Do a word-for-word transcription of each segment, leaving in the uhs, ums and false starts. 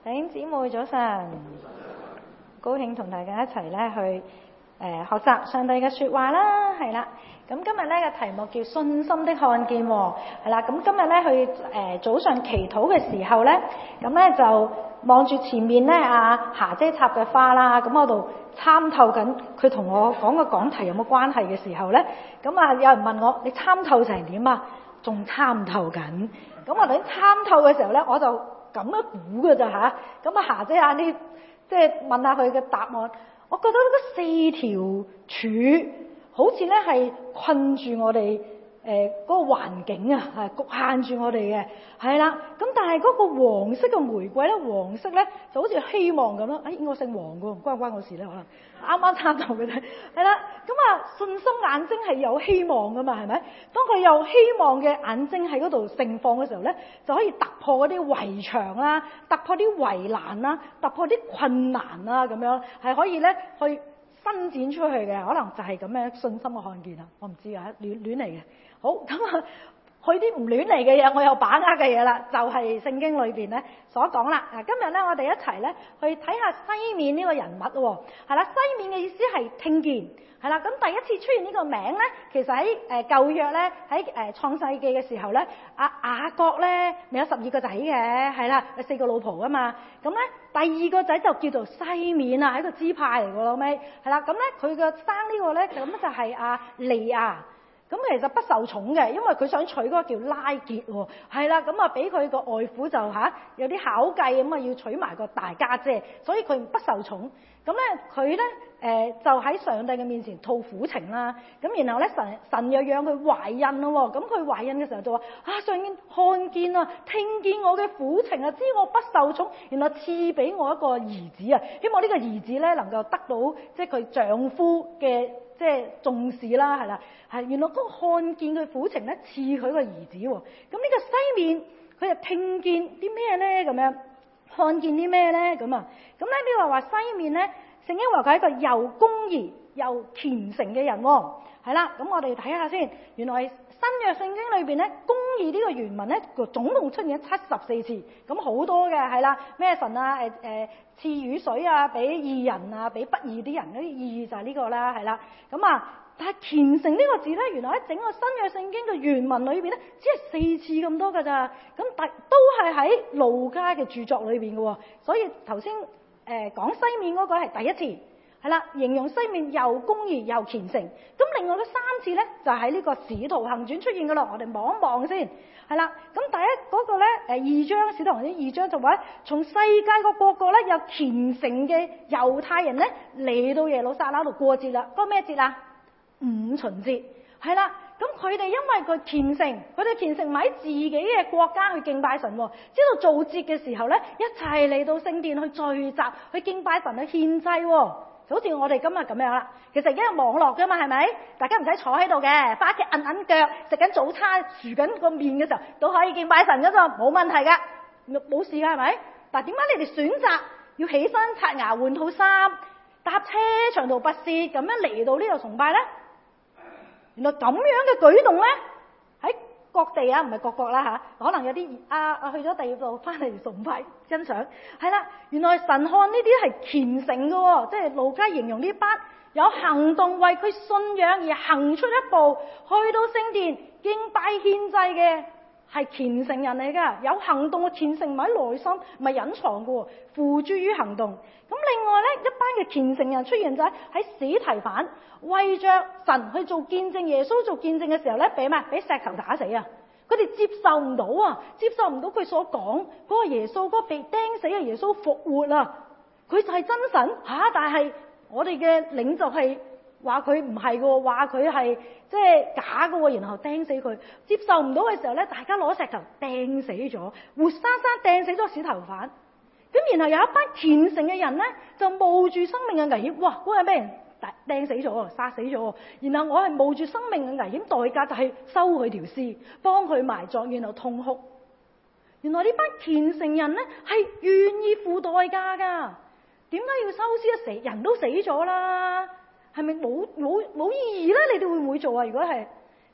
弟兄姊妹早晨，高興同大家一齊咧去誒、呃、學習上帝嘅說話啦，係啦。咁今日咧嘅題目叫信心的看見，係啦。咁今日咧去誒、呃、早上祈禱嘅時候咧，咁咧就望住前面咧阿霞姐插嘅花啦，咁我度參透緊佢同我講嘅講題有冇關係嘅時候咧，咁啊有人問我你參透成點啊？仲參透緊。咁我哋參透嘅時候咧，我就咁樣估㗎咋吓，咁啊霞姐啊呢，即係問下佢嘅答案。我覺得嗰四條柱好似咧係困住我哋誒嗰個環境啊，係局限住我哋嘅，係啦。咁但係嗰個黃色嘅玫瑰咧，黃色咧就好似希望咁咯。哎，我姓黃㗎，關唔關我事咧？可能啱啱參透嘅啫，係啦。咁啊，信心眼睛係有希望噶嘛，係咪？當佢有希望嘅眼睛喺嗰度盛放嘅時候咧，就可以突破嗰啲圍牆啦，突破啲圍欄啦，突破啲困難啦，咁樣係可以咧去伸展出去嘅。可能就係咁樣信心嘅看見啊！我唔知啊，亂亂嚟嘅。好，咁啊，去啲唔亂嚟嘅嘢，我有把握嘅嘢啦，就係、是、聖經裏邊咧所講啦。嗱，今日咧我哋一齊咧去睇下西面呢個人物喎，係啦，西面嘅意思係聽見。係啦，咁第一次出現呢個名咧，其實喺誒舊約咧，喺誒創世記嘅時候咧，阿雅各咧咪有十二個仔嘅，係啦，有四個老婆啊嘛。咁咧第二個仔就叫做西面啊，係一個支派嚟嘅咯，尾係啦。咁咧佢嘅生呢個咧，咁就係阿利亞。咁其實不受寵嘅，因為佢想娶嗰個叫拉結喎，係啦，咁啊俾佢個外父就嚇、啊、有啲巧計，咁啊要娶埋個大家姐，所以佢不受寵。咁咧佢咧誒就喺上帝嘅面前吐苦情啦。咁然後咧神神又讓佢懷孕咯喎，咁佢懷孕嘅時候就話啊，上天看見啊，聽見我嘅苦情啊，知我不受寵，然後賜俾我一個兒子啊，希望呢個兒子咧能夠得到即係佢丈夫嘅即係重視啦，係啦，係原來嗰個看見佢苦情咧，賜佢個兒子喎。咁呢個西面佢就聽見啲咩咧？咁樣看見啲咩咧？咁啊，咁咧呢個話西面咧，聖經話佢係一個又公義又虔誠嘅人喎。係啦，咁我哋睇下先。原來新約聖經裏邊咧，公義呢個原文咧，總共出現咗七十四次，咁好多嘅係啦。咩神啊？誒、呃、誒，賜雨水啊，俾義人啊，俾不義啲人嗰啲意義就係呢個啦，係啦。咁啊，但係虔誠呢個字咧，原來喺整個新約聖經嘅原文裏邊咧，只係四次咁多㗎咋。咁但都係喺路加嘅著作裏邊嘅喎。所以頭先誒講西面嗰個係第一次。係啦，形容西面又公義又虔誠。咁另外嗰三次咧，就喺呢個使徒行傳出現嘅咯。我哋望一望先。係啦，咁第一嗰個咧，誒二章使徒行傳二章就話，從世界個各個咧有虔誠嘅猶太人咧嚟到耶路撒冷度過節啦。嗰個咩節啊？五旬節。係啦，咁佢哋因為佢虔誠，佢哋虔誠唔喺自己嘅國家去敬拜神，知道做節嘅時候咧，一齊嚟到聖殿去聚集去敬拜神去獻祭。好似我哋今日咁樣啦，其實而家有網絡噶嘛，係咪？大家唔使坐喺度嘅，翻屋企揞揞腳，食緊早餐，薯緊個面嘅時候，都可以敬拜神噶咋，冇問題噶，冇事噶，係咪？但係點解你哋選擇要起身刷牙換套衫，搭車長途跋涉咁樣嚟到呢度崇拜咧？原來咁樣嘅舉動咧，喺各地啊，唔係各國啦嚇，可能有啲啊啊去咗第二度翻嚟崇拜欣賞，係啦，原來神看呢啲係虔誠嘅喎，即係路加形容呢班有行動為佢信仰而行出一步，去到聖殿敬拜獻祭嘅係虔誠人嚟㗎，有行動嘅虔誠唔係喺內心，唔係隱藏嘅喎，付諸於行動。咁另外咧，一班嘅虔誠人出現咗喺史提反，為着神去做見證，耶穌做見證嘅時候咧，俾咩？俾石頭打死啊！佢哋接受唔到啊，接受唔到佢所講嗰個耶穌，嗰個被釘死嘅耶穌復活啊！佢就係真神嚇，但係我哋嘅領袖係話佢唔係嘅，話佢係即係假嘅，然後釘死佢。接受唔到嘅時候咧，大家攞石頭掟死咗，活生生掟死咗史提反。咁然後有一班虔誠嘅人咧，就冒住生命嘅危險，哇！嗰個咩人掟死咗，殺死咗。然後我係冒住生命嘅危險，代價就係收佢條屍，幫佢埋葬，然後痛哭。原來呢班虔誠人咧係願意付代價噶。點解要收屍啊？死人都死咗啦，係咪冇冇冇意義咧？你哋會唔會做啊？如果係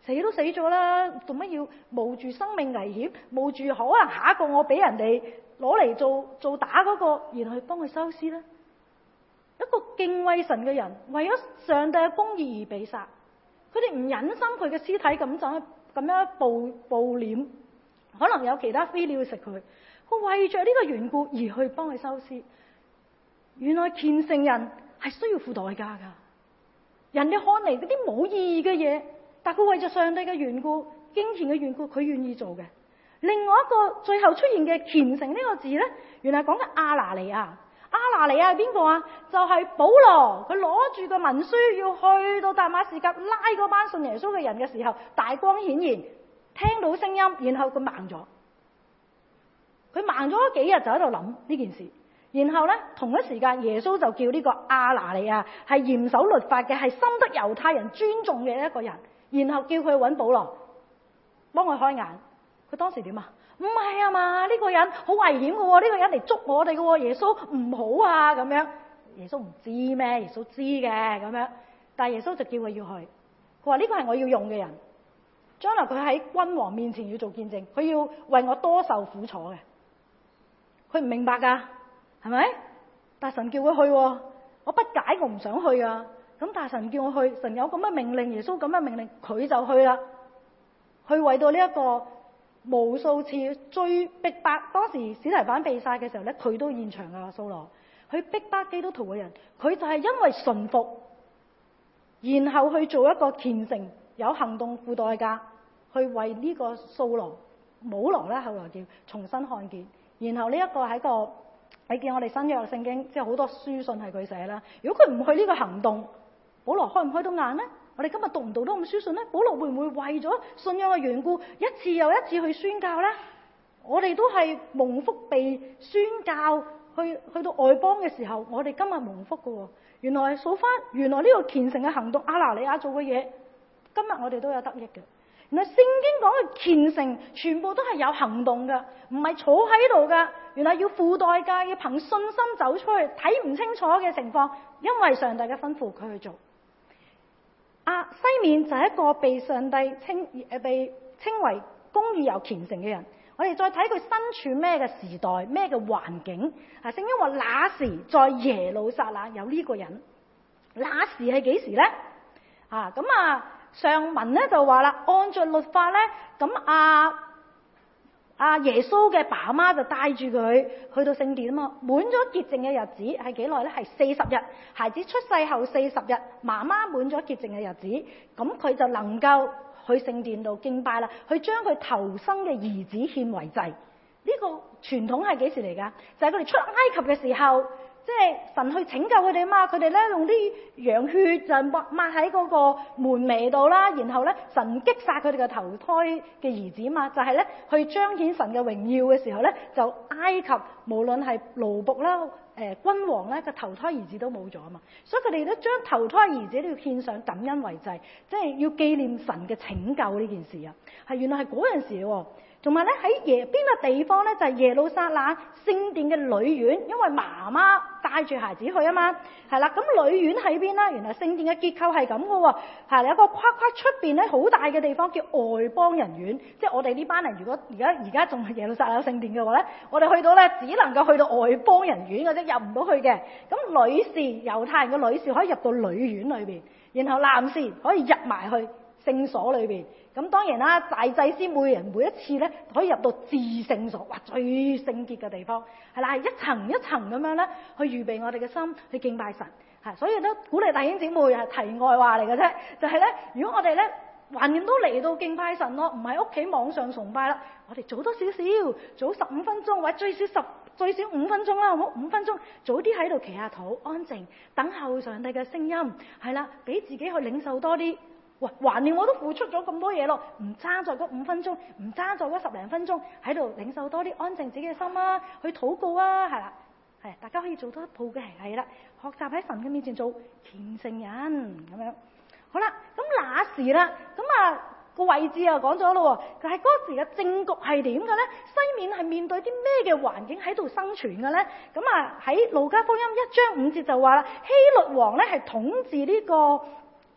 死都死咗啦，做乜要冒住生命危險，冒住可能下一個我俾人哋攞嚟做做打嗰個，然後去幫佢收屍呢？一個敬畏神嘅人，為咗上帝嘅公義而被殺，佢哋唔忍心佢嘅屍體咁就咁樣暴暴殄，可能有其他飛鳥去食佢，佢為着呢個緣故而去幫佢收屍。原來虔誠人係需要付代價噶，人哋看嚟嗰啲冇意義嘅嘢，但佢為着上帝嘅緣故、敬虔嘅緣故，佢願意做嘅。另外一個最後出現嘅虔誠呢個字呢，原來講緊亞拿尼亞。亞拿尼亞係邊個啊？就係、是、保羅，佢攞住個文書要去到大馬士革拉嗰班信耶穌嘅人嘅時候，大光顯現，聽到聲音，然後佢盲咗。佢盲咗幾日就喺度諗呢件事，然後呢，同一時間耶穌就叫呢個亞拿尼亞係嚴守律法嘅，係深得猶太人尊重嘅一個人，然後叫佢揾保羅幫佢開眼。佢當時點啊？唔係啊嘛，呢個人好危險嘅喎，呢個人嚟捉我哋嘅喎，耶穌唔好啊咁樣。耶穌唔知咩？耶穌知嘅咁樣，但係耶穌就叫佢要去。佢話呢個係我要用嘅人，將來佢喺君王面前要做見證，佢要為我多受苦楚嘅。佢唔明白噶，係咪？但神叫佢去，我不解，我唔想去啊。咁但神叫我去，神有咁嘅命令，耶穌咁嘅命令，佢就去啦。去為到呢一個無數次追逼迫，當時司提反被殺嘅時候咧，佢都現場噶。掃羅去逼迫基督徒嘅人，佢就係因為順服，然後去做一個虔誠，有行動付代價，去為呢個掃羅、保羅咧後來叫重新看見。然後呢一個係一個，你見我哋新約聖經，即係好多書信係佢寫啦。如果佢唔去呢個行動，保羅開唔開到眼呢？我哋今日讀唔讀到咁書信呢？保羅會唔會為咗信仰嘅緣故，一次又一次去宣教呢？我哋都係蒙福被宣教，去去到外邦嘅時候，我哋今日蒙福嘅喎。原來數翻，原來呢個虔誠嘅行動，亞拿尼亞做嘅嘢，今日我哋都有得益嘅。原來聖經講嘅虔誠，全部都係有行動嘅，唔係坐喺度噶。原來要付代價，要憑信心走出去，睇唔清楚嘅情況，因為上帝嘅吩咐佢去做。啊，西面就係一個被上帝稱誒被稱為公義又虔誠嘅人。我哋再睇佢身處咩嘅時代，咩嘅環境。啊，聖經話那時在耶路撒冷有呢個人，那時係幾時呢？啊，咁啊上文咧就話啦，按照律法咧，咁啊啊耶穌嘅爸媽就帶住佢去到聖殿啊嘛，滿咗潔淨嘅日子係幾耐咧？係四十日。孩子出世後四十日，媽媽滿咗潔淨嘅日子，咁佢就能夠去聖殿度敬拜啦，去將佢頭生嘅兒子獻為祭。呢個傳統係幾時嚟噶？就係佢哋出埃及嘅時候，即係神去拯救佢哋啊嘛。佢哋咧用啲羊血就抹抹喺嗰個門楣度啦，然後咧神擊殺佢哋嘅頭胎嘅兒子啊嘛，就係咧去彰顯神嘅榮耀嘅時候咧，就埃及無論係奴僕啦、誒、呃、君王咧嘅頭胎兒子都冇咗啊嘛，所以佢哋都將頭胎兒子都要獻上感恩為祭，即係要紀念神嘅拯救呢件事啊。係原來係嗰陣時喎。同埋咧喺耶邊個地方咧，就係、是、耶路撒冷聖殿嘅女院，因為媽媽帶住孩子去啊嘛，係啦。咁女院喺邊啦？原來聖殿嘅結構係咁嘅喎，係有個框框出邊咧好大嘅地方叫外邦人院，即係我哋呢班人如果而家而家仲係耶路撒冷聖殿嘅話咧，我哋去到咧只能夠去到外邦人院嘅啫，入唔到去嘅。咁女士猶太人嘅女士可以入到女院裏邊，然後男士可以入埋去聖所裏邊。咁當然啦，大祭司每人每一次咧可以入到至聖所，哇，最聖潔嘅地方，係啦，係一層一層咁樣咧去預備我哋嘅心去敬拜神，係，所以都鼓勵弟兄姊妹係題外話嚟嘅啫，就係咧，如果我哋咧橫掂都嚟到敬拜神咯，唔係屋企網上崇拜啦，我哋早多少少，早十五分鐘或者最少十最少五分鐘啦，好唔好？五分鐘早啲喺度祈下禱，安靜等候上帝嘅聲音，係啦，俾自己去領受多啲。喂，橫掂我都付出咗咁多嘢咯，唔爭在嗰五分鐘，唔爭在嗰十零分鐘，喺度領受多啲安靜自己嘅心啊，去禱告啊，係啦，係大家可以做多一步嘅，係啦，學習喺神嘅面前做虔誠人咁樣。好啦，咁那時啦，咁啊個位置又講咗咯，就係嗰時嘅政局係點嘅咧？西面係面對啲咩嘅環境喺度生存嘅咧？咁啊喺路加福音一章五節就話啦，希律王咧係統治呢個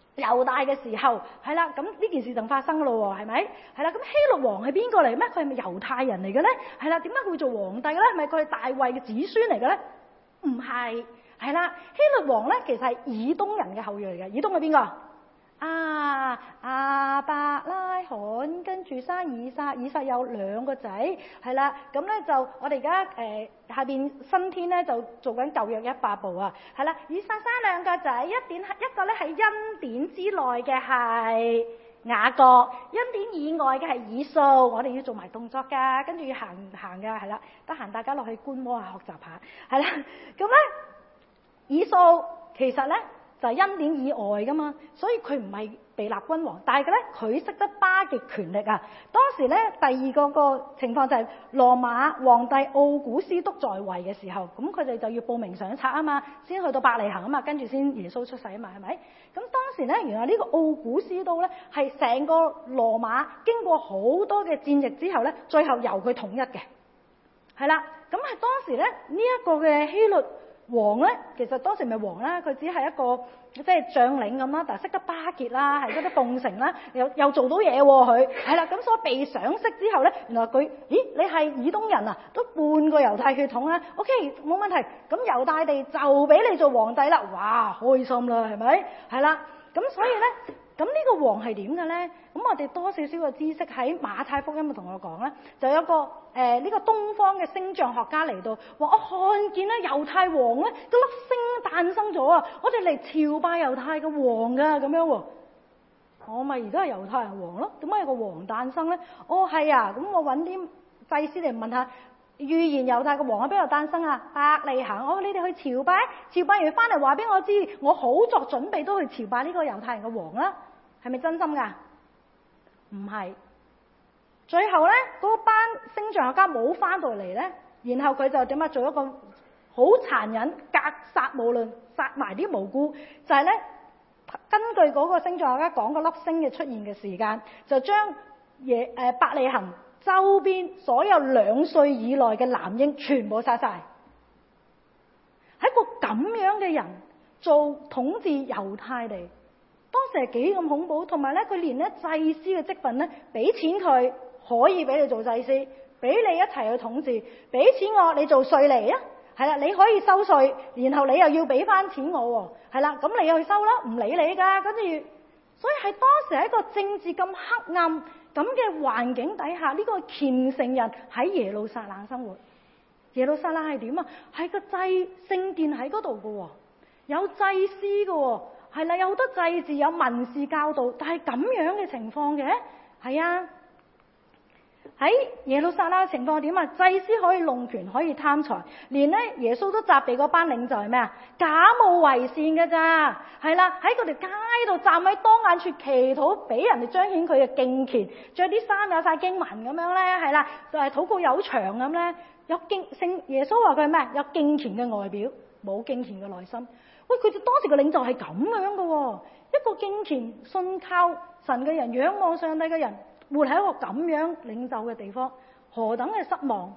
猶大嘅時候，係啦，咁呢件事就發生咯喎，係咪？係啦，咁希律王係邊個嚟咩？佢係咪猶太人嚟嘅咧？係啦，點解佢會做皇帝嘅咧？係咪佢係大衛嘅子孫嚟嘅咧？唔係，係啦，希律王咧其實係以東人嘅後裔嚟嘅。以東係邊個？啊，亞伯拉罕跟住生以撒，以撒有兩個仔，係啦，咁咧就我哋而家誒下邊新天咧就做緊舊約一百部啊，係啦，以撒生兩個仔，一點一個咧係恩典之內嘅係雅各，恩典以外嘅係以掃，我哋要做埋動作㗎，跟住要行行㗎，係啦，得閒大家落去觀摩下學習下，係啦，咁咧以掃其實咧就係恩典以外噶嘛，所以佢唔係被立君王，但係咧佢識得巴結權力啊。當時咧第二個個情況就係羅馬皇帝奧古斯都在位嘅時候，咁佢哋就要報名上冊啊嘛，先去到伯利恆啊嘛，跟住先耶穌出世啊嘛，係咪？咁當時咧原來呢個奧古斯都咧係成個羅馬經過好多嘅戰役之後咧，最後由佢統一嘅，係啦。咁係當時咧呢一個嘅希律王咧，其實當時咪王啦，佢只係一個即係將領咁啦，但係識得巴結啦，係識得奉承啦，又又做到嘢喎佢，係啦，咁所以被賞識之後咧，原來佢，咦你係以東人啊，都半個猶太血統啦 ，OK 冇問題，咁猶大地就俾你做皇帝啦，哇開心啦係咪？係啦，咁所以咧。咁呢個王係點嘅咧？咁我哋多少少嘅知識喺馬太福音咪同我講咧，就有個誒呢、呃這個東方嘅星象學家嚟到，話我看見咧猶太王咧，個粒星誕生咗啊！我哋嚟朝拜猶太嘅王噶咁樣喎。我咪而家係猶太人王咯，點解有個王誕生咧？哦係啊，咁我揾啲祭司嚟問下，預言猶太嘅王喺邊度誕生啊？伯利恆，哦你哋去朝拜，朝拜完翻嚟話俾我知，我好作準備都去朝拜呢個猶太人嘅王啦。係咪真心噶？唔係，最後咧嗰班星象學家冇翻到嚟咧，然後佢就點啊？做一個好殘忍、格殺無論，殺埋啲無辜，就係、是、咧根據嗰個星象學家講個粒星嘅出現嘅時間，就將嘢誒伯利恆周邊所有兩歲以內嘅男嬰全部殺晒。喺個咁樣嘅人做統治猶太地。當時係幾咁恐怖，同埋咧佢連咧祭司嘅職分咧，俾錢佢可以俾你做祭司，俾你一齊去統治，俾錢我你做稅吏啊，係啦，你可以收稅，然後你又要俾翻錢我喎，係啦，咁你又去收啦，唔理你噶，跟住，所以係當時喺一個政治咁黑暗咁嘅環境底下，呢、這個虔誠人喺耶路撒冷生活。耶路撒冷係點啊？係個祭聖殿喺嗰度噶喎，有祭司噶喎。係啦，有好多祭祀，有民事教導，但係咁樣嘅情況嘅，係啊，喺耶路撒冷嘅情況點啊？祭司可以弄權，可以貪財，連咧耶穌都責備嗰班領袖係咩啊？假冒為善嘅咋，係啦，喺佢哋街度站喺當眼處祈禱，俾人哋彰顯佢嘅敬虔，着啲衫有晒經文咁樣咧，係啦，就係禱告有長咁咧，有敬聖耶穌話佢係咩？有敬虔嘅外表，冇敬虔嘅內心。喂，佢哋當時嘅領袖係咁樣嘅喎，一個敬虔信靠神嘅人，仰望上帝嘅人，活喺一個咁樣領袖嘅地方，何等嘅失望！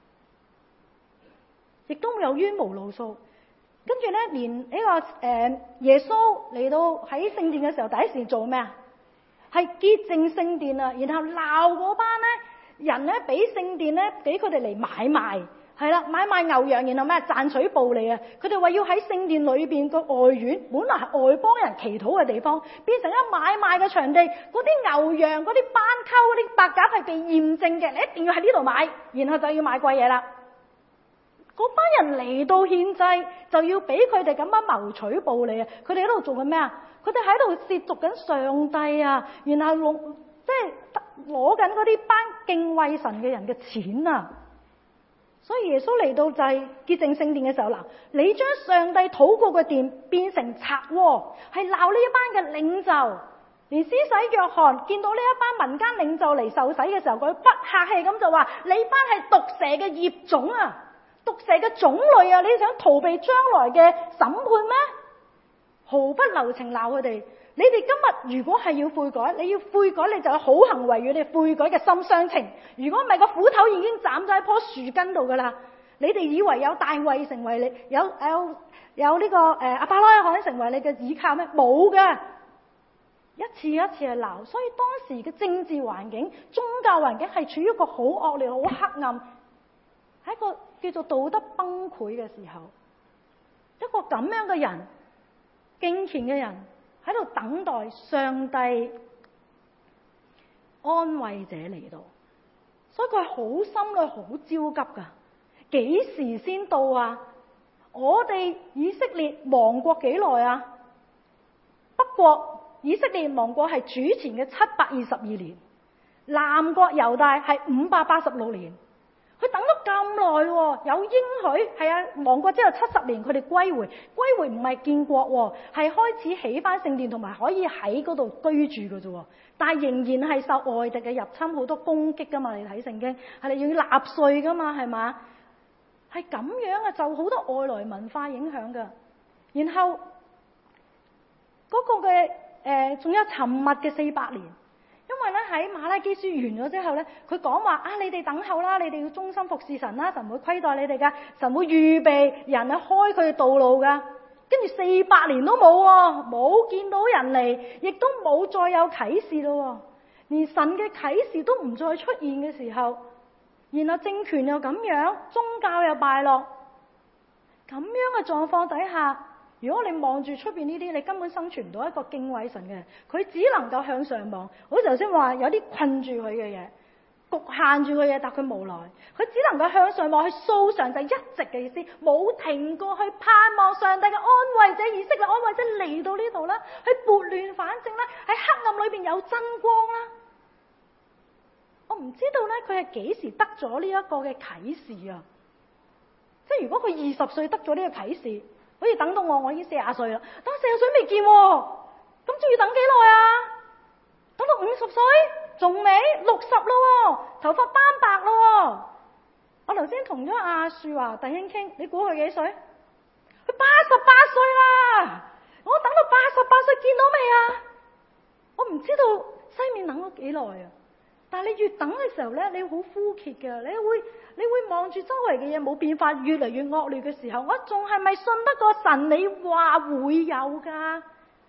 亦都有冤無路訴。跟住咧，連呢、這個誒、呃、耶穌嚟到喺聖殿嘅時候，第一時做咩啊？係潔淨聖殿啊，然後鬧嗰班咧人咧，俾聖殿咧，俾佢哋嚟買賣。係啦，買賣牛羊，然後咩賺取暴利啊！佢哋話要喺聖殿裏邊個外院，本來係外邦人祈禱嘅地方，變成一買賣嘅場地。嗰啲牛羊、嗰啲斑鳩、嗰啲白鴿係被驗證嘅，你一定要喺呢度買，然後就要買貴嘢啦。嗰班人嚟到獻祭，就要俾佢哋咁樣謀取暴利啊！佢哋喺度做緊咩啊？佢哋喺度褻瀆緊上帝啊！然後攞即係攞緊嗰啲班敬畏神嘅人嘅錢啊！所以耶穌嚟到就係潔淨聖殿嘅時候，嗱，你將上帝禱告嘅殿變成賊窩，係鬧呢一班嘅領袖。連施洗約翰見到呢一班民間領袖嚟受洗嘅時候，佢不客氣咁就話：你班係毒蛇嘅業種啊，毒蛇嘅種類啊！你想逃避將來嘅審判咩？毫不留情鬧佢哋。你哋今日如果係要悔改，你要悔改，你就有好行為與你悔改嘅心相稱。如果唔係，個斧頭已經斬咗喺棵樹根度噶啦。你哋以為有大衛成為你，有有有呢、這個誒亞伯拉罕成為你嘅倚靠咩？冇嘅。 一次一次去鬧，所以當時嘅政治環境、宗教環境係處於一個好惡劣、好黑暗，喺一個叫做道德崩潰嘅時候，一個咁樣嘅人、敬虔嘅人喺度等待上帝安慰者嚟到，所以佢好心裏好焦急噶，幾時先到啊？我哋以色列亡國幾耐啊？北國以色列亡國係主前嘅七百二十二年，南國猶大係五百八十六年。佢等咗咁耐喎，有應許係啊，亡國之後七十年佢哋歸回，歸回唔係建國喎，係開始起翻聖殿同埋可以喺嗰度居住嘅啫。但係仍然係受外敵嘅入侵，好多攻擊噶嘛。你睇聖經係你要納稅噶嘛，係嘛？係咁樣啊，就好多外來文化影響噶。然後嗰個嘅誒，仲有沉默嘅四百年。因為咧喺馬拉基書完咗之後咧，佢講話啊，你哋等候啦，你哋要忠心服侍神啦，神會虧待你哋噶，神會預備人去開佢嘅道路噶。跟住四百年都冇喎，冇見到人嚟，亦都冇再有啟示咯，連神嘅啟示都唔再出現嘅時候，然後政權又咁樣，宗教又敗落，咁樣嘅狀況底下，如果你望住出邊呢啲，你根本生存唔到一個敬畏神嘅人，佢只能夠向上望。好似頭先話有啲困住佢嘅嘢，局限住佢嘅嘢，但佢無奈，佢只能夠向上望，去掃上帝一直嘅意思，冇停過去盼望上帝嘅安慰者，以色列安慰者嚟到呢度啦，去撥亂反正啦，喺黑暗裏邊有真光啦。我唔知道咧，佢係幾時得咗呢一個嘅啟示啊？即係如果佢二十歲得咗呢個啟示，好似等到我，我已經四十歲啦，等四十歲未見，咁仲要等幾耐啊？等到五十歲仲未？六十咯，頭髮斑白咯。我頭先同咗阿樹華弟兄傾，你估佢幾歲？佢八十八歲啦！我等到八十八歲見到未啊？我唔知道西面等咗幾耐啊！但係你越等嘅時候咧，你好枯竭噶，你會你會望住周圍嘅嘢冇變化，越嚟越惡劣嘅時候，我仲係咪信得過神？你話會有噶？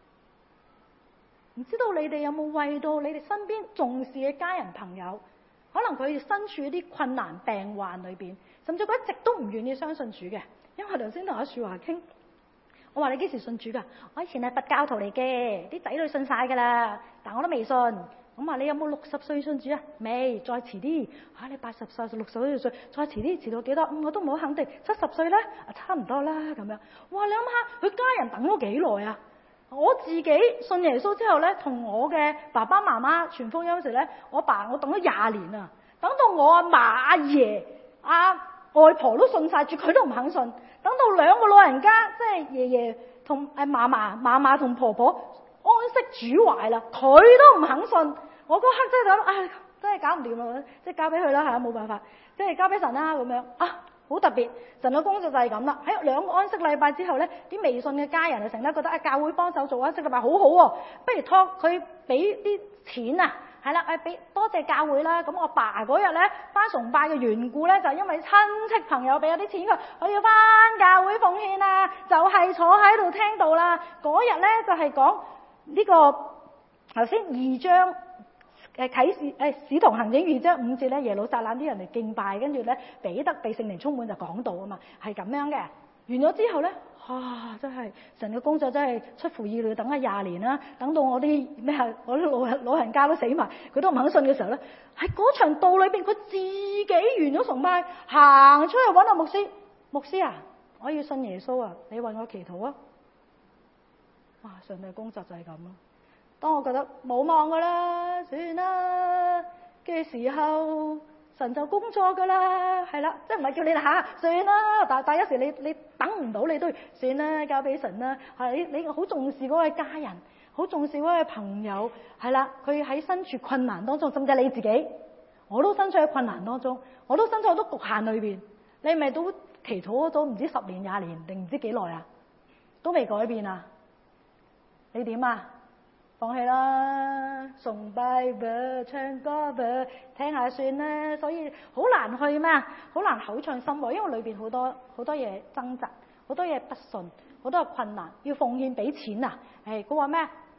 唔知道你哋有冇為到你哋身邊重視嘅家人朋友，可能佢哋身處一啲困難病患裏邊，甚至佢一直都唔願意相信主嘅。因為我頭先同阿樹華傾，我話你幾時信主噶？我以前係佛教徒嚟嘅，啲仔女信晒噶啦，但我都未信。咁話你有冇六十歲信主啊？未，再遲啲。吓、啊、你八十歲、六十歲，再遲啲，遲到幾多？嗯，我都唔好肯定。七十歲咧，啊差唔多啦咁樣。哇，你諗下，佢家人等咗幾耐啊？我自己信耶穌之後咧，同我嘅爸爸媽媽傳福音嗰時咧，我爸我等咗廿年啊，等到我阿嫲、阿爺、阿外婆都信晒住，佢都唔肯信。等到兩個老人家，即係爺爺同誒嫲嫲、嫲嫲同婆婆安息主懷啦，佢都唔肯信。我嗰刻真係諗，唉，真係搞唔掂啦，即係交俾佢啦，係啊，冇辦法，即係交俾神啦咁樣啊。好特別，神嘅工作就係咁啦。喺兩個安息禮拜之後咧，啲未信嘅家人就成日覺得啊，教會幫手做安息禮拜好好喎，不如託佢俾啲錢啊，係啦，誒俾多謝教會啦。咁我爸嗰日咧翻崇拜嘅緣故咧，就係因為親戚朋友俾咗啲錢佢，我要翻教會奉獻啊，就係坐喺度聽到啦。嗰日咧就係講呢個頭先二章。誒啟示誒使徒行傳二章五節咧，耶路撒冷啲人嚟敬拜，跟住咧彼得被聖靈充滿就講道啊嘛，係咁樣嘅。完咗之後咧，哇！真係神嘅工作真係出乎意料，等咗廿年啦，等到我啲咩啊，我啲老人老人家都死埋，佢都唔肯信嘅時候咧，喺嗰場道裏邊，佢自己完咗崇拜，行出去揾阿牧師，牧師啊，我要信耶穌啊，你為我祈禱啊！哇！上帝嘅工作就係咁咯。當我覺得冇望噶啦，算啦嘅時候，神就工作噶啦，係啦，即係唔係叫你吓算啦，但但有時你你等唔到，你都算啦，交俾神啦。係你你好重視嗰位家人，好重視嗰位朋友，係啦，佢喺身處困難當中，甚至你自己，我都身處喺困難當中，我都身處好多局限裏邊，你咪都祈禱咗唔知十年廿年定唔知幾耐啊，都未改變啊？你點啊？放棄啦，崇拜吧，唱歌吧，聽下算啦。所以好難去咩？好難口暢心和，因為裏邊好多好多嘢掙扎，好多嘢不順，好多嘢困難，要奉獻俾錢啊！誒，佢話咩？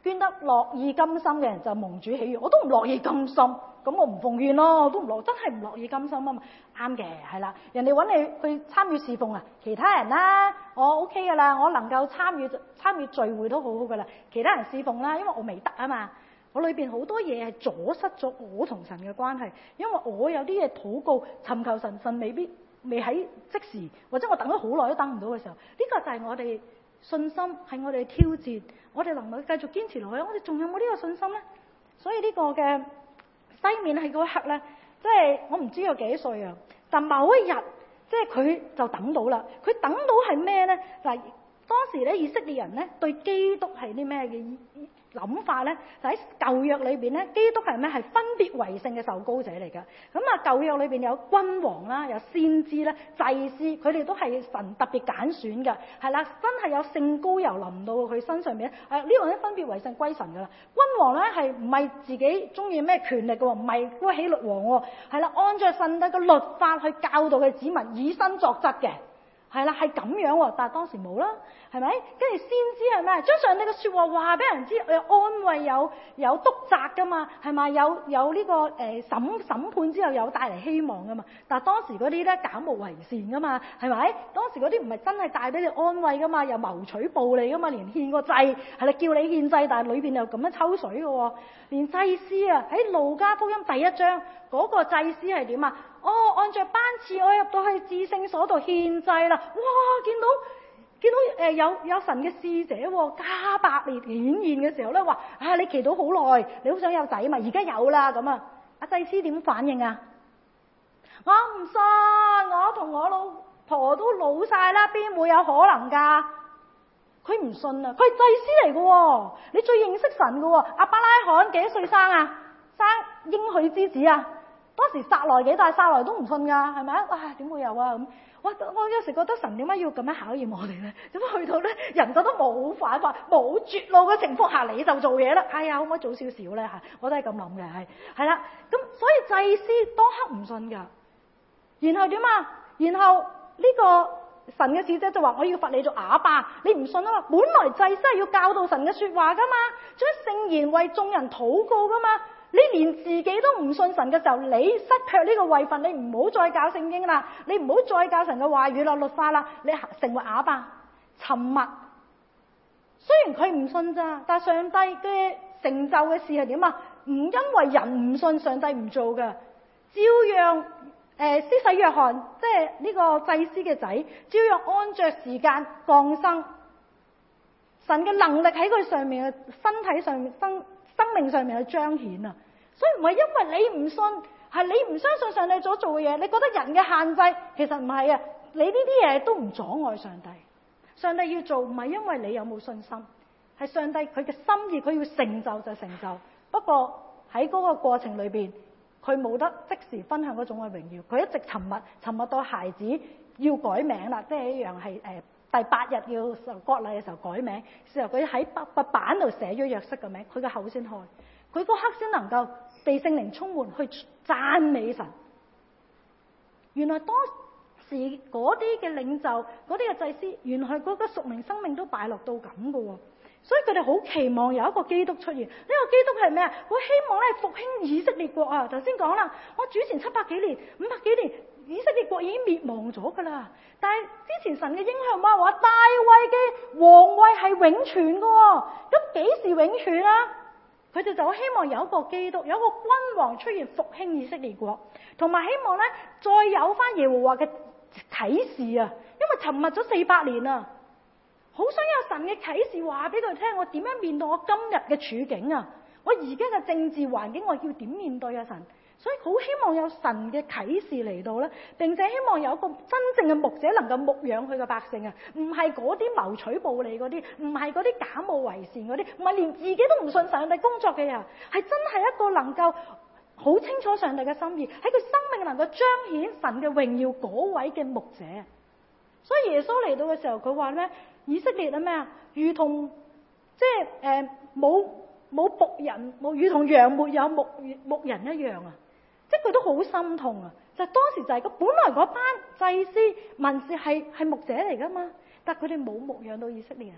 捐得樂意甘心嘅人就蒙主喜悅。我都唔樂意甘心，咁我唔奉獻咯，我都唔樂，真係唔樂意甘心啊嘛。啱嘅，係啦，人哋揾你去參與侍奉啊，其他人啦，我 OK 噶啦，我能夠參與參與聚會都好好噶啦，其他人侍奉啦，因為我未得啊嘛。我裏邊好多嘢係阻塞咗我同神嘅關係，因為我有啲嘢禱告尋求神，神未必未喺即時，或者我等咗好耐都等唔到嘅時候，呢個就係我哋信心，係我哋挑戰，我哋能夠繼續堅持落去，我哋仲有冇呢個信心呢？所以呢個嘅西面喺嗰一刻呢，即係我唔知有幾歲啊，但某一日即係佢就等到啦。佢等到係咩呢？嗱，當時咧以色列人咧對基督係啲咩嘅諗法咧？就喺舊約裏邊咧，基督係咩？係分別為聖嘅受膏者嚟㗎。咁啊，舊約裏邊有君王啦，有先知啦，祭司，佢哋都係神特別揀選嘅，係啦，真係有聖膏油淋到佢身上面咧。誒，呢個咧分別為聖歸神㗎啦。君王咧係唔係自己中意咩權力嘅喎？唔係嗰個希律王喎，係啦，按照上帝嘅律法去教導佢子民，以身作則嘅。係啦，係咁樣喎，但係當時冇啦，係咪？跟住先知係咩？將上帝嘅説話話俾人知，有安慰，有有督責噶嘛，係咪？有有呢、這個誒、呃、審審判之後有帶嚟希望噶嘛？但係當時嗰啲咧假冒為善噶嘛，係咪？當時嗰啲唔係真係帶俾你安慰噶嘛，又謀取暴利噶嘛，連獻個祭係啦，叫你獻祭，但係裏邊又咁樣抽水嘅喎，連祭司啊喺路加福音第一章嗰、那個祭司係點啊？哦，按照班次，我入到去至聖所度獻祭啦！哇，見到見到誒、呃、有有神嘅使者喎，加百列顯現嘅時候咧，話啊你祈禱好耐，你好想有仔嘛？而家有啦咁啊！阿祭司點反應啊？我唔信，我同我老婆都老晒啦，邊會有可能㗎？佢唔信啊！佢係祭司嚟嘅喎，你最認識神嘅喎。亞伯拉罕幾多歲生啊？生應許之子啊！當時撒萊幾大？撒萊都唔信㗎，係咪啊？哇，點會有啊咁？我我有時覺得神點解要咁樣考驗我哋咧？點解去到咧人覺得冇辦法、冇絕路嘅情況下你就做嘢啦？哎呀，可唔可以早少少咧？嚇，我都係咁諗嘅，係係啦。咁所以祭司當刻唔信㗎，然後點啊？然後呢個神嘅使者就話：我要罰你做啞巴，你唔信啊嘛！本來祭司係要教導神嘅説話㗎嘛，將聖言為眾人禱告㗎嘛。你連自己都唔信神嘅時候，你失卻呢個位份，你唔好再教聖經啦，你唔好再教神嘅話語啦、律法啦，你成為啞巴、沉默。雖然佢唔信咋，但係上帝嘅成就嘅事係點啊？唔因為人唔信，上帝唔做嘅，照樣誒施洗約翰，即係呢個祭司嘅仔，照樣按着時間降生。神嘅能力喺佢上面嘅身體上面生。生命上面去彰顯啊！所以唔係因為你唔信，係你唔相信上帝所做嘅嘢，你覺得人嘅限制，其實唔係啊！你呢啲嘢都唔阻礙上帝。上帝要做唔係因為你有冇信心，係上帝佢嘅心意，佢要成就就成就。不過喺嗰個過程裏邊，佢冇得即時分享嗰種嘅榮耀，佢一直沉默，沉默到孩子要改名啦，即係一樣係誒。呃第八日要受割禮嘅時候改名，時候佢喺白白板度寫咗約瑟嘅名，佢個口先開，佢嗰刻先能夠被聖靈充滿去讚美神。原來當時嗰啲嘅領袖、嗰啲嘅祭司，原來嗰個屬靈生命都敗落到咁嘅喎，所以佢哋好期望有一個基督出現。呢、這個基督係咩啊？我希望咧復興以色列國啊！頭先講啦，我主前七百幾年、五百幾年。以色列國已經滅亡咗噶啦，但係之前神嘅應許話話大衛嘅皇位係永存噶，咁幾時永存啊？佢哋就希望有一個基督，有一個君王出現復興以色列國，同埋希望咧再有翻耶和華嘅啟示啊！因為沉默咗四百年啊，好想有神嘅啟示話俾佢聽，我點樣面對我今日嘅處境啊？我而家嘅政治環境我要點面對啊？神？所以好希望有神嘅啟示嚟到咧，並且希望有一個真正嘅牧者能夠牧養佢嘅百姓啊，唔係嗰啲謀取暴利嗰啲，唔係嗰啲假冒為善嗰啲，唔係連自己都唔信上帝工作嘅人，係真係一個能夠好清楚上帝嘅心意，喺佢生命能夠彰顯神嘅榮耀嗰位嘅牧者。所以耶穌嚟到嘅時候，佢話咩？以色列啊咩啊，如同即係誒冇冇僕人，冇如同羊沒有牧牧人一樣啊！即係佢都好心痛啊！就當時就係個本來嗰班祭司文士係係牧者嚟噶嘛，但係佢哋冇牧養到以色列人，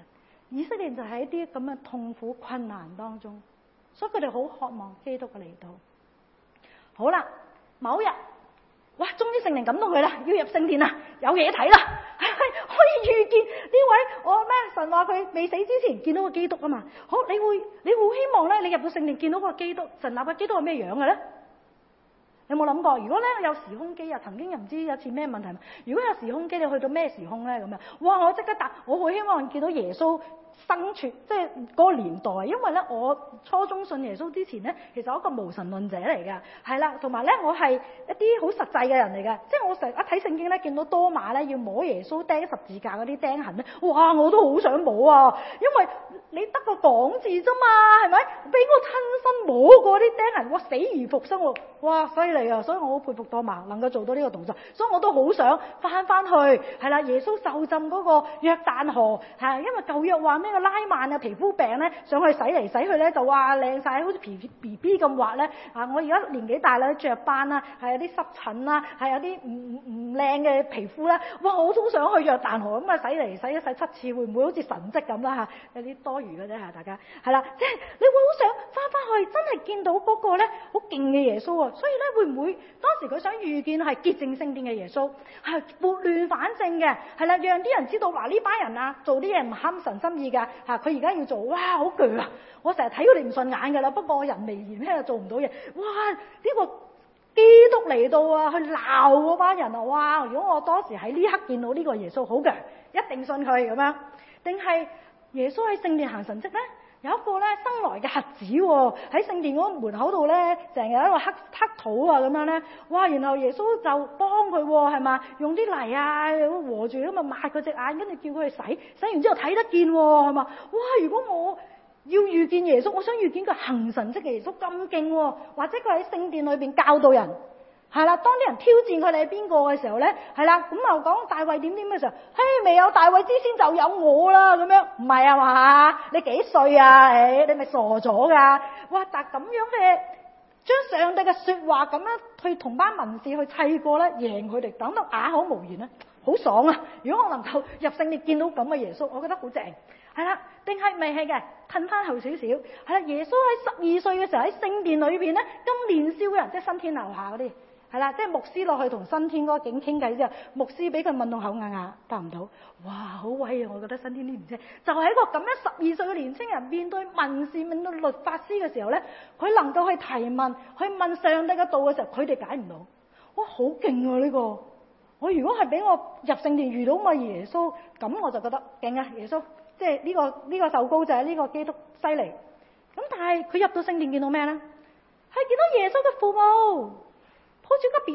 以色列就喺一啲咁嘅痛苦困難當中，所以佢哋好渴望基督嘅嚟到。好啦，某日，哇！終於聖靈感動佢啦，要入聖殿啦，有嘢睇啦，可以預見呢位我咩神話佢未死之前見到個基督啊嘛。好，你會你會希望咧，你入到聖殿見到個基督，神立嘅基督係咩樣嘅咧？你有冇諗過？如果咧有時空機啊，曾經又唔知有次咩問題。如果有時空機，你去到咩時空咧？咁樣，哇！我即刻答，我好希望見到耶穌生存，即係嗰個年代。因為咧，我初中信耶穌之前咧，其實我一個無神論者嚟㗎，係啦，同埋咧我係一啲好實際嘅人嚟㗎。即係我成日一睇聖經咧，見到多馬咧要摸耶穌釘十字架嗰啲釘痕咧，哇！我都好想摸啊，因為你得個講字啫嘛，係咪？俾我親身摸過啲釘痕，哇！死而復生喎，哇！犀利啊！所以我好佩服多馬能夠做到呢個動作，所以我都好想翻翻去，係啦，耶穌受浸嗰個約旦河，係因為舊約話咩個拉曼啊皮膚病咧，上去洗嚟洗去咧就哇靚晒，好似 B B 咁滑咧啊！我而家年紀大啦，雀斑啦，係有啲濕疹啦，係有啲唔唔唔靚嘅皮膚啦，哇！我都想去約旦河咁啊，洗嚟洗一洗七次，會唔會好似神蹟咁啦嚇？有啲多餘嘅啫嚇，大家係啦，即係你會好想翻翻去，真係見到嗰個咧好勁嘅耶穌啊！所以咧會唔會當時佢想預見係潔淨聖殿嘅耶穌，係撥亂反正嘅，係啦，讓啲人知道嗱呢班人啊做啲嘢唔合神心意㗎嚇，佢而家要做，哇好鋸啊！我成日睇佢哋唔順眼㗎啦，不過我人微言輕又做唔到嘢，哇呢、這個基督嚟到啊，去鬧嗰班人啊，哇！如果我當時喺呢刻見到呢個耶穌好鋸，一定信佢咁樣，定係耶穌喺聖殿行神蹟咧？有一個咧生來嘅瞎子喎，喺聖殿嗰個門口度咧，成日喺度黑黑土啊咁樣咧，哇！然後耶穌就幫佢喎，係嘛？用啲泥啊和住咁啊抹佢隻眼，跟住叫佢去洗，洗完之後睇得見喎，係嘛？哇！如果我要遇見耶穌，我想遇見佢行神蹟嘅耶穌咁勁喎，或者佢喺聖殿裏邊教導人。係啦，當啲人挑戰佢哋係邊個嘅時候咧，係啦，咁又講大衛點點嘅時候，嘿，未有大衛之先就有我啦，咁樣唔係啊嘛？你幾歲啊？誒，你咪傻咗噶？哇！但咁樣嘅將上帝嘅說話咁樣去同班文士去砌過咧，贏佢哋，等到啞口無言咧，好爽啊！如果我能夠入聖殿見到咁嘅耶穌，我覺得好正。係啦，定係未係嘅？褪翻後少少，係啦，耶穌喺十二歲嘅時候喺聖殿裏邊咧，咁年少嘅人，即係新天樓下嗰啲。係啦，即係牧師落去同新天嗰個景傾偈之後，牧師俾佢問到口啞啞，答唔到。哇，好威啊！我覺得新天呢唔知，就係、是、一個咁樣十二歲嘅年青人面對文士、面對律法師嘅時候咧，佢能夠去提問、去問上帝嘅道嘅時候，佢哋解唔到。哇，好勁啊！呢、這個我如果係俾我入聖殿遇到咁嘅耶穌，咁我就覺得勁啊！耶穌即係呢、這個呢、這個受膏者，呢、這個基督犀利。咁但係佢入到聖殿見到咩咧？係見到耶穌嘅父母。抱住個 B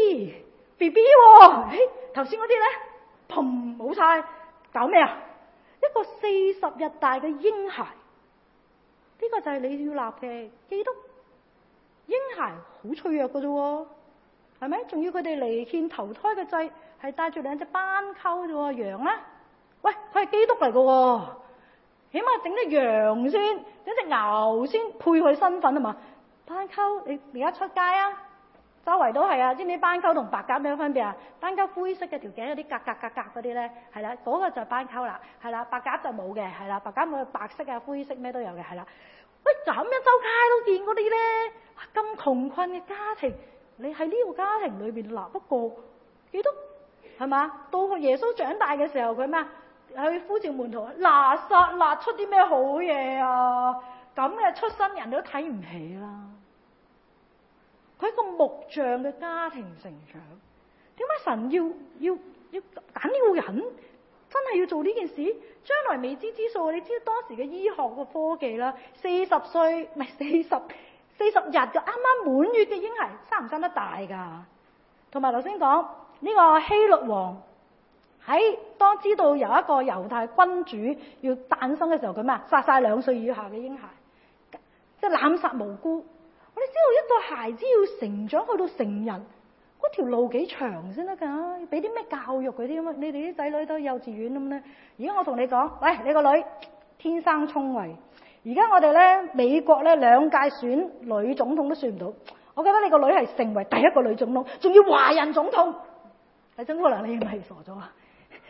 B，B B 喎，誒，頭先嗰啲咧，砰冇晒，搞咩啊？一個四十日大嘅嬰孩，呢、這個就係你要立嘅基督。嬰孩好脆弱噶啫，係咪？仲要佢哋嚟獻投胎嘅祭，係帶住兩隻斑鳩啫，羊啦。喂，佢係基督嚟噶，起碼整隻羊先，整隻牛先配佢身份啊嘛。斑鳩，你而家出街啊？周圍都係啊，知唔知斑鳩同白鴿有咩分別啊？斑鳩灰色嘅條頸有啲格格格格嗰啲咧，係啦，嗰、那個就係斑鳩啦，係啦，白鴿就冇嘅，係啦，白鴿冇白色啊、灰色咩都有嘅，係啦。喂，咁樣周街都見嗰啲咧，咁窮困嘅家庭，你喺呢個家庭裏邊立不過基督，係嘛？到耶穌長大嘅時候，佢咩啊？去呼召門徒，拿撒勒出啲咩好嘢啊？咁嘅出身人都睇唔起啦。佢一個木匠嘅家庭成長，點解神要要要揀呢個人？真係要做呢件事？將來未知之數，你知道當時嘅醫學嘅科技啦，四十歲唔係四十四十日就啱啱滿月嘅嬰孩，生唔生得大噶？同埋頭先講呢個希律王喺當知道有一個猶太君主要誕生嘅時候，佢咩啊？殺晒兩歲以下嘅嬰孩，即係濫殺無辜。我哋知道一個孩子要成長去到成人，嗰條路幾長先得噶？要俾啲咩教育佢啲咁啊？你哋啲仔女都幼稚園咁咧。而家我同你講，喂，你個女天生聰慧。而家我哋咧美國咧兩屆選女總統都選唔到，我覺得你個女係成為第一個女總統，仲要華人總統。係曾姑娘，你係咪傻咗啊？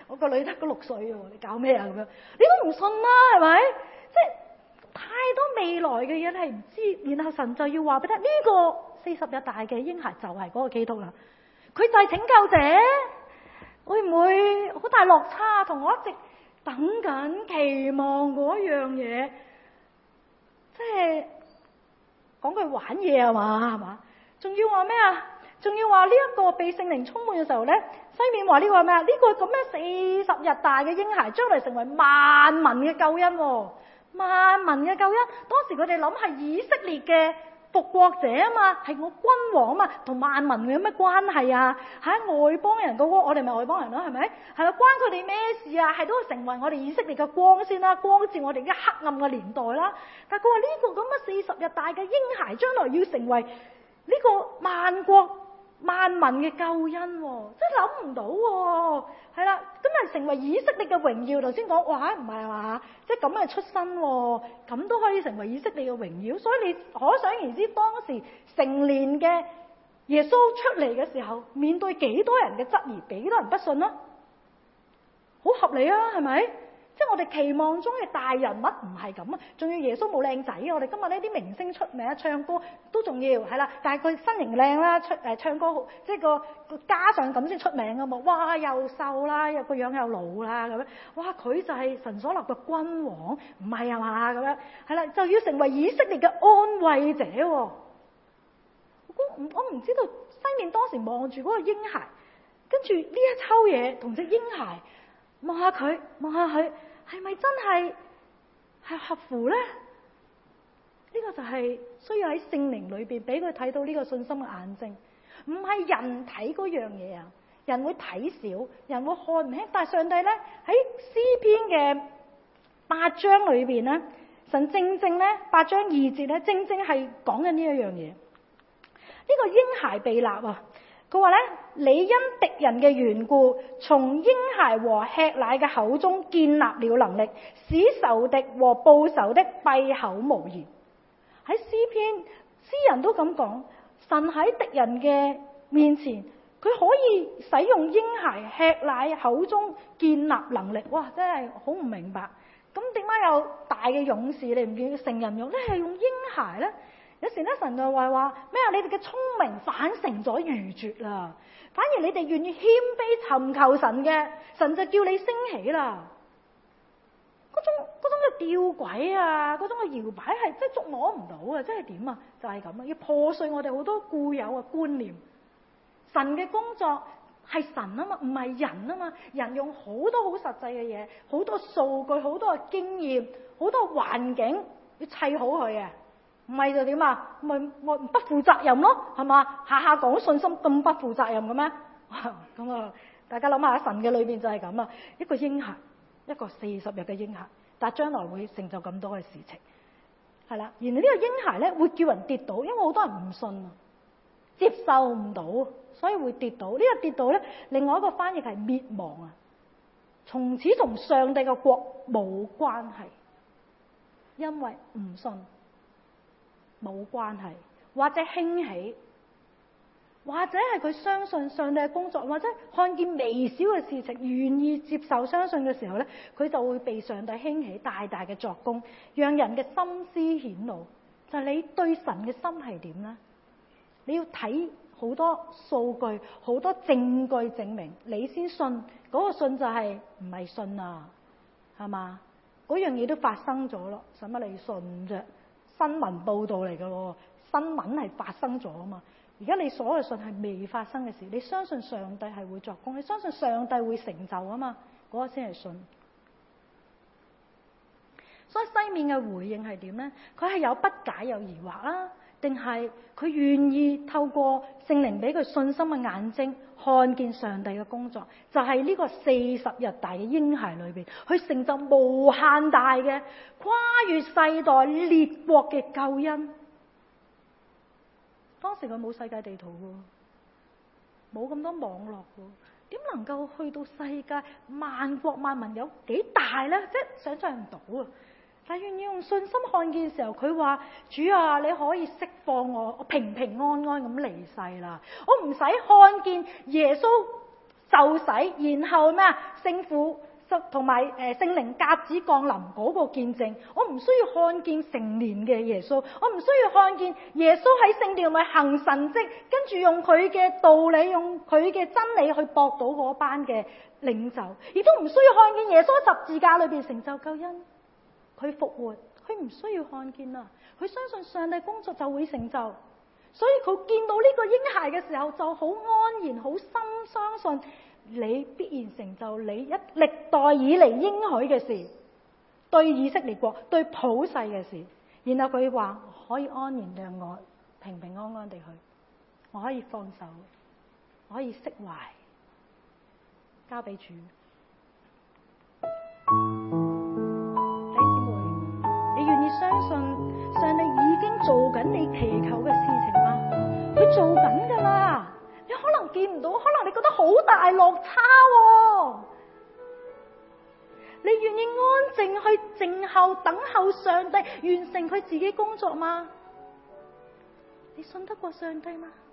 我個女得嗰六歲喎，你搞咩啊咁樣？你都唔信啦，係咪？即係太多未來嘅嘢係唔知，然後神就要話俾你聽，呢個四十日大嘅嬰孩就係嗰個基督啦，佢就係拯救者。會唔會好大落差？同我一直等緊期望嗰樣嘢，即係講句玩嘢啊嘛，係嘛？仲要話咩啊？仲要話呢一個被聖靈充滿嘅時候咧，西面話呢個係咩啊？呢、這個咁樣四十日大嘅嬰孩將來成為萬民嘅救恩、哦，萬民嘅救恩。當時佢哋諗係以色列嘅復國者啊嘛，係我君王啊嘛，同萬民有咩關係啊？喺外邦人嗰個，我哋咪外邦人咯，係咪？係咪關佢哋咩事啊？係都會成為我哋以色列嘅光先啦，光照我哋而家黑暗嘅年代啦。但係佢話呢個咁嘅四十日大嘅嬰孩，將來要成為呢個萬國萬民嘅救恩、哦，真係諗唔到喎、哦。係啦，咁啊成為以色列嘅榮耀。頭先講，哇，唔係話即係咁嘅出身、哦，咁都可以成為以色列嘅榮耀。所以你可想而知，當時成年嘅耶穌出嚟嘅時候，面對幾多人嘅質疑，幾多人不信咯，好合理啊，係咪？即係我哋期望中嘅大人物唔係咁啊，仲要耶穌冇靚仔。我哋今日呢啲明星出名唱歌都重要係啦，但係佢身形靚啦，出誒唱歌好，即係個個加上咁先出名噶嘛。哇，又瘦啦，又個樣又老啦咁樣，哇，佢就係神所立嘅君王，唔係啊嘛咁樣，係啦，就要成為以色列嘅安慰者。我我唔知道西面當時望住嗰個嬰孩，跟住呢一抽嘢同隻嬰孩。望下佢，望下佢，係咪真係係合乎咧？呢個就係需要喺聖靈裏邊俾佢睇到呢個信心嘅眼睛，唔係人睇嗰樣嘢啊！人會睇少，人會看唔起，但係上帝咧喺詩篇嘅八章裏邊咧，神正正咧八章二節咧，正正係講緊呢一樣嘢。呢個嬰孩被立啊！佢話咧，你因敵人嘅緣故，從嬰孩和吃奶嘅口中建立了能力，使仇敵和報仇的閉口無言。喺詩篇，詩人都咁講，神喺敵人嘅面前，佢可以使用嬰孩吃奶口中建立能力。哇，真係好唔明白。咁點解有大嘅勇士，你唔見成人用咧係用嬰孩咧？有時咧，神就話話咩啊？你哋嘅聰明反成咗愚拙啦，反而你哋願意謙卑尋求神嘅，神就叫你升起啦。嗰種嗰種嘅吊詭啊，嗰種嘅搖擺係即係捉摸唔到啊！即係點啊？就係咁啊！要破碎我哋好多固有嘅觀念。神嘅工作係神啊嘛，唔係人啊嘛。人用好多好實際嘅嘢，好多數據，好多嘅經驗，好多環境要砌好佢啊！唔係就點啊？咪我不負責任咯，係嘛？下下講信心咁不負責任嘅咩？咁啊，大家諗下，神嘅裏邊就係咁啊！一個嬰孩，一個四十日嘅嬰孩，但係將來會成就咁多嘅事情，係啦。然後呢個嬰孩咧會叫人跌倒，因為好多人唔信啊，接受唔到，所以會跌倒。呢個跌倒咧，另外一個翻譯係滅亡啊！從此同上帝嘅國冇關係，因為唔信。冇關係，或者興起，或者係佢相信上帝嘅工作，或者看見微小嘅事情，願意接受相信嘅時候咧，佢就會被上帝興起大大嘅作工，讓人嘅心思顯露。就係你對神嘅心係點咧？你要睇好多數據，好多證據證明你先信。嗰個信就係唔係信啊？係嘛？嗰樣嘢都發生咗咯，使乜你信啫？新聞報道嚟嘅咯，新聞係發生咗啊嘛。而家你所謂信係未發生嘅事，你相信上帝係會作工，你相信上帝會成就啊嘛，嗰個先係信。所以西面嘅回應係點呢？佢係有不解有疑惑啦，定係佢願意透過聖靈俾佢信心嘅眼睛看見上帝嘅工作，就係呢個四十日大嘅嬰孩裏邊，去成就無限大嘅跨越世代列國嘅救恩。當時佢冇世界地圖喎，冇咁多網絡喎，點能夠去到世界萬國萬民有幾大呢？即係想象唔到啊！但願意用信心看見嘅時候，佢話：主啊，你可以釋放我，我平平安安咁離世啦！我唔使看見耶穌受洗，然後咩啊？聖父同埋誒聖靈鴿子降臨嗰個見證，我唔需要看見成年嘅耶穌，我唔需要看見耶穌喺聖殿咪行神蹟，跟住用佢嘅道理，用佢嘅真理去駁倒嗰班嘅領袖，亦都唔需要看見耶穌十字架裏邊成就救恩，佢復活，佢唔需要看見啊，佢相信上帝工作就會成就，所以佢見到呢個嬰孩嘅時候就好安然，好深相信你必然成就你一歷代以嚟應許嘅事，對以色列國，對普世嘅事。然後佢話可以安然讓我平平安安地去，我可以放手，我可以釋懷，交俾主。弟兄姊妹，你願意相信上帝已經做緊你祈求嘅事情嗎？佢做緊噶啦。你可能見唔到，可能你覺得好大落差喎。你願意安靜去靜候等候上帝完成佢自己工作嗎？你信得過上帝嗎？